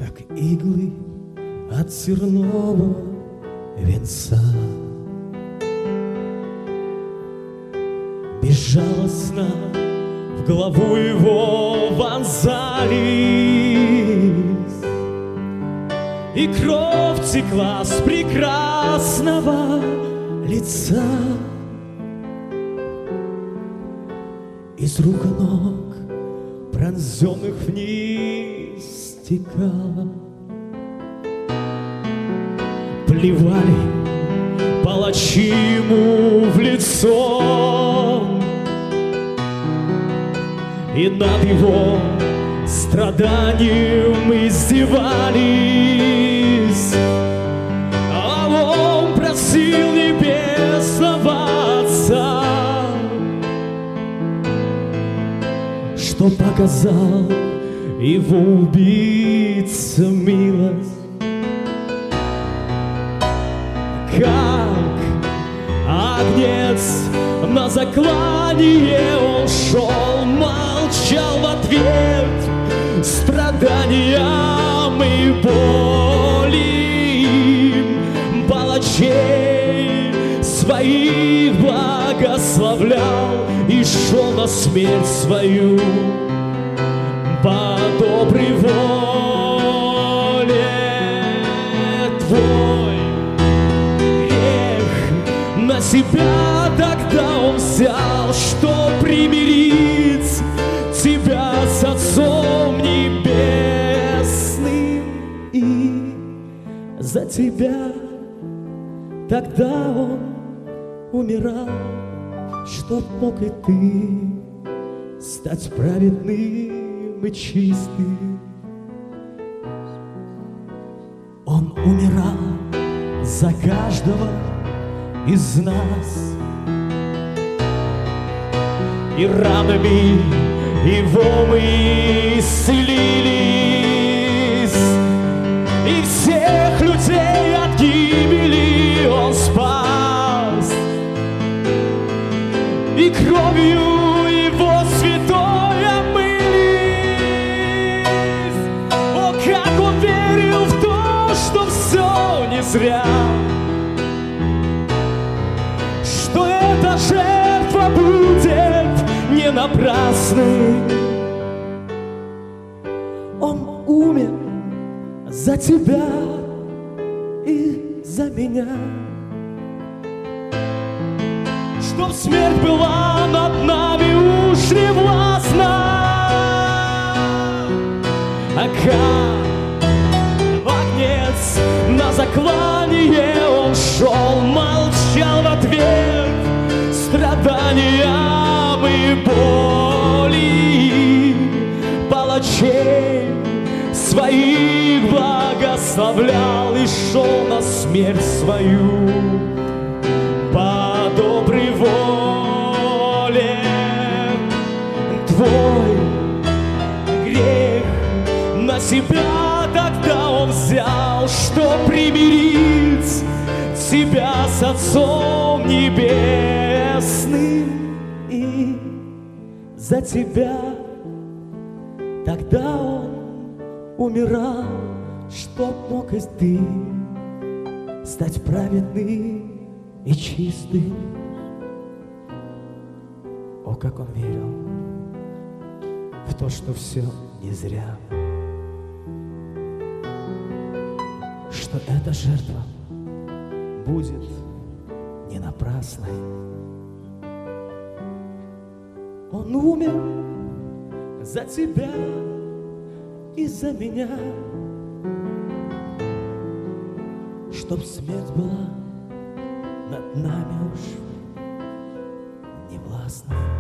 как иглы от тернового венца. Безжалостно в голову его вонзались, и кровь текла с прекрасного лица. Из рук и ног, пронзенных вниз, стекала. Плевали палачи ему в лицо, и над его страданием издевались. А он просил небесного Отца, что показал его убийцам милость. Как агнец на заклание он шел, молчал в ответ страданиям и боли. Палачей своих благословлял и шел на смерть свою по доброй воле. Твой на себя тогда он взял, что примирить тебя с Отцом Небесным. И за тебя тогда он умирал, чтоб мог и ты стать праведным и чистым. Он умирал за каждого из нас, и ранами его мы исцелились, и всех людей от гибели он спас, и кровью его святой омылись. О, как он верил в то, что все не зря, что эта жертва будет не напрасной. Он умер за тебя и за меня, чтоб смерть была над нами уж не властна. А как агнец на заклание он шел, молчал в ответ страданиям и боли. Палачей своих благословлял и шел на смерть свою по доброй воле. Твой грех на себя тогда он взял, что примирить тебя с Отцом Небесным. И за тебя тогда он умирал, чтоб мог и ты стать праведным и чистым. О, как он верил в то, что все не зря, что эта жертва будет не напрасной. Он умер за тебя и за меня, чтоб смерть была над нами уж не властна.